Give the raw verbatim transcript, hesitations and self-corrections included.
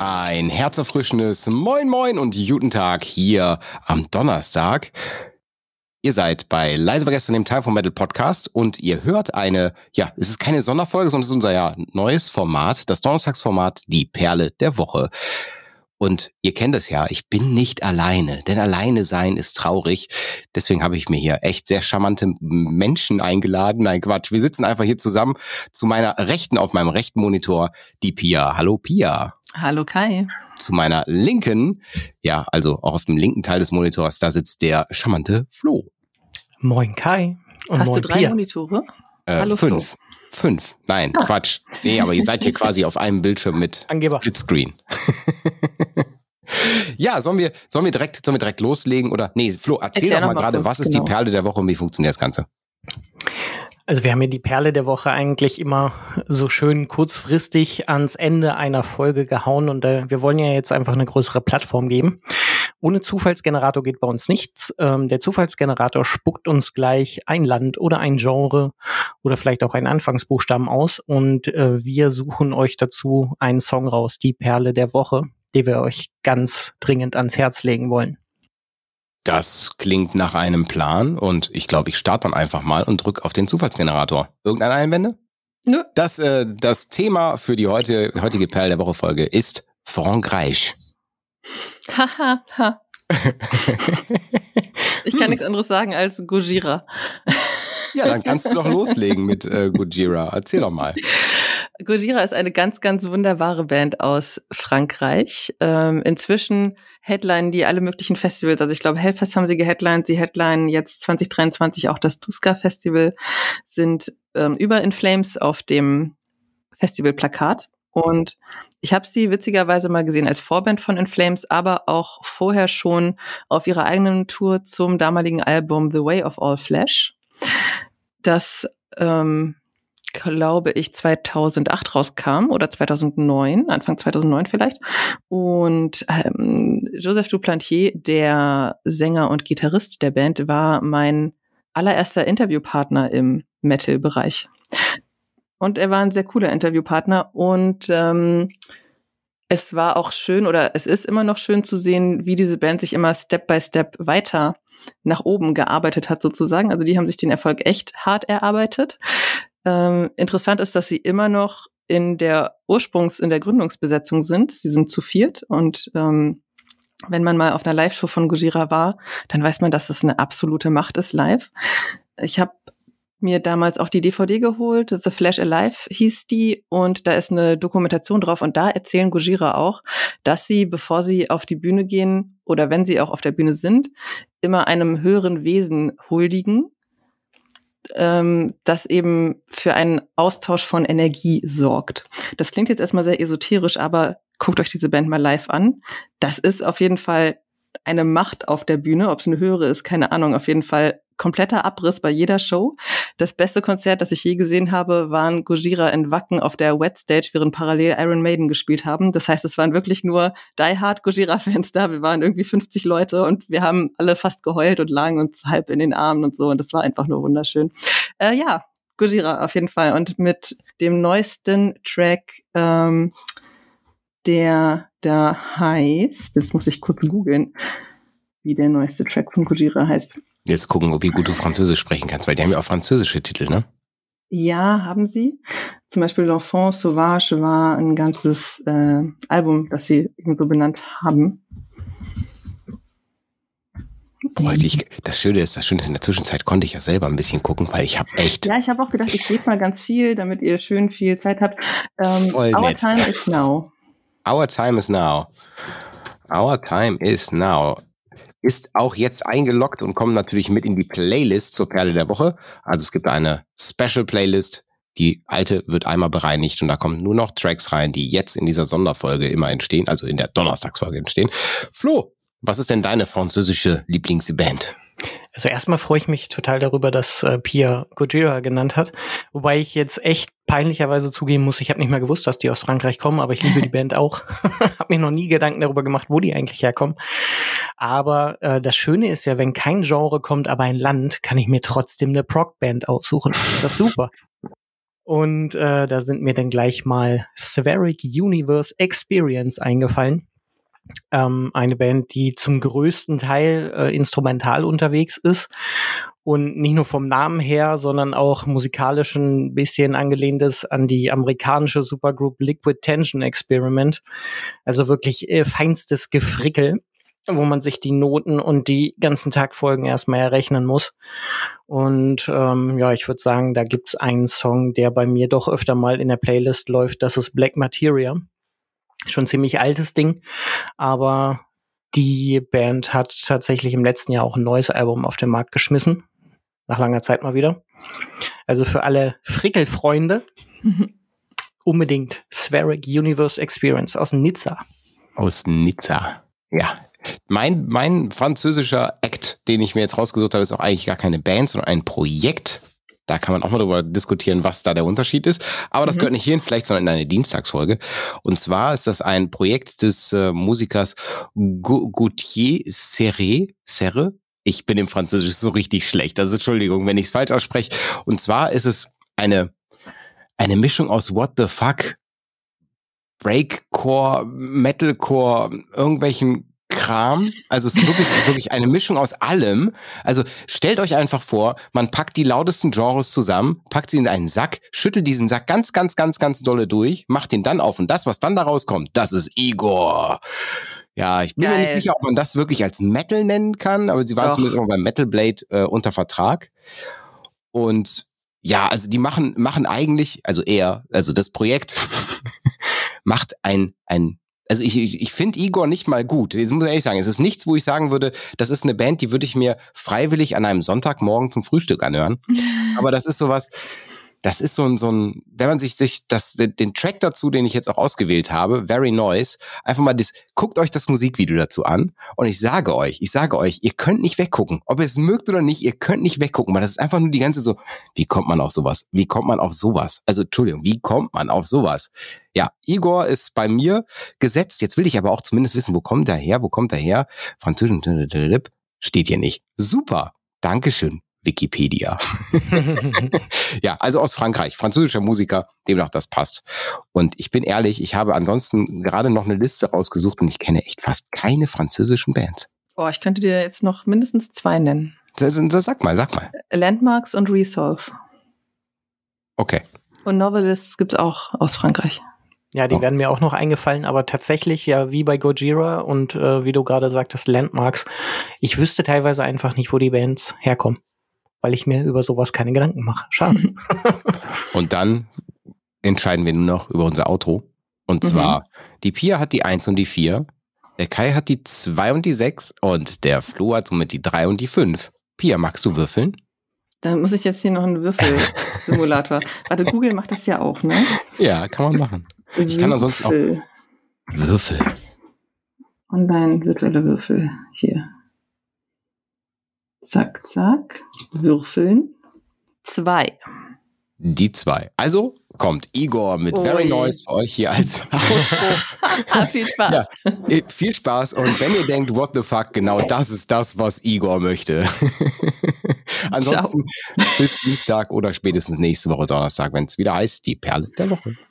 Ein herzerfrischendes Moin Moin und guten Tag hier am Donnerstag. Ihr seid bei Leise war gestern, dem Time for Metal Podcast, und ihr hört eine, ja, es ist keine Sonderfolge, sondern es ist unser ja neues Format, das Donnerstagsformat, die Perle der Woche. Und ihr kennt es ja, ich bin nicht alleine, denn alleine sein ist traurig. Deswegen habe ich mir hier echt sehr charmante Menschen eingeladen. Nein, Quatsch, wir sitzen einfach hier zusammen. Zu meiner Rechten, auf meinem rechten Monitor, die Pia. Hallo Pia. Hallo Kai. Zu meiner Linken, ja, also auch auf dem linken Teil des Monitors, da sitzt der charmante Flo. Moin Kai. Und Hast moin du drei Pia. Monitore? Äh, Hallo fünf. Flo. Fünf. Nein, ah. Quatsch. Nee, aber ihr seid hier quasi auf einem Bildschirm mit Angeber. Splitscreen. Ja, sollen wir, sollen wir direkt, sollen wir direkt loslegen? Oder, nee, Flo, erzähl Erklär doch mal noch mal gerade, kurz, was ist genau. die Perle der Woche und wie funktioniert das Ganze? Also wir haben ja die Perle der Woche eigentlich immer so schön kurzfristig ans Ende einer Folge gehauen und äh, wir wollen ja jetzt einfach eine größere Plattform geben. Ohne Zufallsgenerator geht bei uns nichts. Ähm, der Zufallsgenerator spuckt uns gleich ein Land oder ein Genre oder vielleicht auch einen Anfangsbuchstaben aus und äh, wir suchen euch dazu einen Song raus, die Perle der Woche, die wir euch ganz dringend ans Herz legen wollen. Das klingt nach einem Plan und ich glaube, ich starte dann einfach mal und drücke auf den Zufallsgenerator. Irgendeine Einwände? Nö. Das, äh, das Thema für die heute, heutige Perle der Woche Folge ist Frankreich. Haha, ha. Ich kann nichts anderes sagen als Gojira. Ja, dann kannst du doch loslegen mit äh, Gojira. Erzähl doch mal. Gojira ist eine ganz, ganz wunderbare Band aus Frankreich. Ähm, inzwischen headlinen die alle möglichen Festivals. Also ich glaube, Hellfest haben sie geheadlined. Sie headlinen jetzt zwanzig dreiundzwanzig auch das Tuska Festival, sind ähm, über In Flames auf dem Festivalplakat. Und ich habe sie witzigerweise mal gesehen als Vorband von In Flames, aber auch vorher schon auf ihrer eigenen Tour zum damaligen Album The Way of All Flesh. Das ähm, glaube ich, zweitausendacht rauskam oder zweitausendneun, Anfang zweitausendneun vielleicht. Und ähm, Joseph Duplantier, der Sänger und Gitarrist der Band, war mein allererster Interviewpartner im Metal-Bereich. Und er war ein sehr cooler Interviewpartner und ähm, es war auch schön oder es ist immer noch schön zu sehen, wie diese Band sich immer Step by Step weiter nach oben gearbeitet hat sozusagen. Also die haben sich den Erfolg echt hart erarbeitet. Ähm, interessant ist, dass sie immer noch in der Ursprungs-, in der Gründungsbesetzung sind. Sie sind zu viert und ähm, wenn man mal auf einer Live-Show von Gojira war, dann weiß man, dass das eine absolute Macht ist live. Ich habe mir damals auch die D V D geholt, The Flash Alive hieß die, und da ist eine Dokumentation drauf und da erzählen Gojira auch, dass sie, bevor sie auf die Bühne gehen oder wenn sie auch auf der Bühne sind, immer einem höheren Wesen huldigen, ähm, das eben für einen Austausch von Energie sorgt. Das klingt jetzt erstmal sehr esoterisch, aber guckt euch diese Band mal live an. Das ist auf jeden Fall eine Macht auf der Bühne, ob es eine höhere ist, keine Ahnung, auf jeden Fall kompletter Abriss bei jeder Show. Das beste Konzert, das ich je gesehen habe, waren Gojira in Wacken auf der Wet Stage, während parallel Iron Maiden gespielt haben. Das heißt, es waren wirklich nur die-hard Gojira-Fans da. Wir waren irgendwie fünfzig Leute und wir haben alle fast geheult und lagen uns halb in den Armen und so. Und das war einfach nur wunderschön. Äh, ja, Gojira auf jeden Fall. Und mit dem neuesten Track, ähm, der da heißt, jetzt muss ich kurz googeln, wie der neueste Track von Gojira heißt. Jetzt gucken, wie gut du Französisch sprechen kannst, weil die haben ja auch französische Titel, ne? Ja, haben sie. Zum Beispiel L'Enfant Sauvage war ein ganzes äh, Album, das sie so benannt haben. Boah, ich, das Schöne ist, das Schöne ist, in der Zwischenzeit konnte ich ja selber ein bisschen gucken, weil ich habe echt... Ja, ich habe auch gedacht, ich gebe mal ganz viel, damit ihr schön viel Zeit habt. Ähm, Voll Our nett. Time is Now. Our time is now. Our time is now. Ist auch jetzt eingeloggt und kommt natürlich mit in die Playlist zur Perle der Woche. Also es gibt eine Special-Playlist. Die alte wird einmal bereinigt und da kommen nur noch Tracks rein, die jetzt in dieser Sonderfolge immer entstehen, also in der Donnerstagsfolge entstehen. Flo, was ist denn deine französische Lieblingsband? Also erstmal freue ich mich total darüber, dass äh, Pia Gojira genannt hat. Wobei ich jetzt echt peinlicherweise zugeben muss, ich habe nicht mehr gewusst, dass die aus Frankreich kommen, aber ich liebe die Band auch. Habe mir noch nie Gedanken darüber gemacht, wo die eigentlich herkommen. Aber äh, das Schöne ist ja, wenn kein Genre kommt, aber ein Land, kann ich mir trotzdem eine Prog-Band aussuchen. Das ist super. Und äh, da sind mir dann gleich mal Spheric Universe Experience eingefallen. Ähm, eine Band, die zum größten Teil äh, instrumental unterwegs ist und nicht nur vom Namen her, sondern auch musikalisch ein bisschen angelehnt ist an die amerikanische Supergroup Liquid Tension Experiment. Also wirklich äh, feinstes Gefrickel, wo man sich die Noten und die ganzen Tagfolgen erstmal errechnen muss. Und ähm, ja, ich würde sagen, da gibt's einen Song, der bei mir doch öfter mal in der Playlist läuft. Das ist Black Materia. Schon ziemlich altes Ding, aber die Band hat tatsächlich im letzten Jahr auch ein neues Album auf den Markt geschmissen. Nach langer Zeit mal wieder. Also für alle Frickelfreunde mhm. unbedingt Spheric Universe Experience aus Nizza. Aus Nizza, ja. Mein, mein französischer Act, den ich mir jetzt rausgesucht habe, ist auch eigentlich gar keine Band, sondern ein Projekt. Da kann man auch mal darüber diskutieren, was da der Unterschied ist. Aber das mhm. gehört nicht hierhin, vielleicht, sondern in eine Dienstagsfolge. Und zwar ist das ein Projekt des äh, Musikers Gauthier Serre. Serre? Ich bin im Französisch so richtig schlecht. Also Entschuldigung, wenn ich es falsch ausspreche. Und zwar ist es eine, eine Mischung aus What the Fuck, Breakcore, Metalcore, irgendwelchen Kram, also es ist wirklich, wirklich eine Mischung aus allem. Also stellt euch einfach vor, man packt die lautesten Genres zusammen, packt sie in einen Sack, schüttelt diesen Sack ganz, ganz, ganz, ganz dolle durch, macht ihn dann auf und das, was dann da rauskommt, das ist Igor. Ja, ich bin Geil. mir nicht sicher, ob man das wirklich als Metal nennen kann, aber sie waren Doch. zumindest immer beim Metal Blade äh, unter Vertrag. Und ja, also die machen, machen eigentlich, also er, also das Projekt macht ein, ein Also ich, ich, ich finde Igor nicht mal gut. Das muss ich ehrlich sagen. Es ist nichts, wo ich sagen würde, das ist eine Band, die würde ich mir freiwillig an einem Sonntagmorgen zum Frühstück anhören. Aber das ist sowas, das ist so ein, so ein, wenn man sich, sich das, den Track dazu, den ich jetzt auch ausgewählt habe, Very Noise, einfach mal das, guckt euch das Musikvideo dazu an und ich sage euch, ich sage euch, ihr könnt nicht weggucken. Ob ihr es mögt oder nicht, ihr könnt nicht weggucken, weil das ist einfach nur die ganze so, wie kommt man auf sowas? Wie kommt man auf sowas? Also, Entschuldigung, wie kommt man auf sowas? Ja, Igor ist bei mir gesetzt. Jetzt will ich aber auch zumindest wissen, wo kommt er her? Wo kommt er her? Französisch steht hier nicht. Super. Dankeschön, Wikipedia. Ja, also aus Frankreich. Französischer Musiker, demnach das passt. Und ich bin ehrlich, ich habe ansonsten gerade noch eine Liste rausgesucht und ich kenne echt fast keine französischen Bands. Oh, ich könnte dir jetzt noch mindestens zwei nennen. Sag mal, sag mal. Landmarks und Resolve. Okay. Und Novelists gibt's auch aus Frankreich. Ja, die oh. werden mir auch noch eingefallen, aber tatsächlich ja wie bei Gojira und äh, wie du gerade sagtest, Landmarks. Ich wüsste teilweise einfach nicht, wo die Bands herkommen, weil ich mir über sowas keine Gedanken mache. Schade. Und dann entscheiden wir nur noch über unser Outro. Und zwar, mhm. die Pia hat die eins und die vier, der Kai hat die zwei und die sechs und der Flo hat somit die drei und die fünf. Pia, magst du würfeln? Dann muss ich jetzt hier noch einen Würfelsimulator. Warte, Google macht das ja auch, ne? Ja, kann man machen. Ich kann ansonsten auch Würfel. Online virtuelle Würfel. Hier. Zack, zack. Würfeln. Zwei. Die zwei. Also kommt Igor mit Oi. Very Noise für euch hier als Outro. Viel Spaß. Ja, viel Spaß. Und wenn ihr denkt, what the fuck, genau das ist das, was Igor möchte. Ansonsten Ciao. Bis Dienstag oder spätestens nächste Woche Donnerstag, wenn es wieder heißt, die Perle der Woche.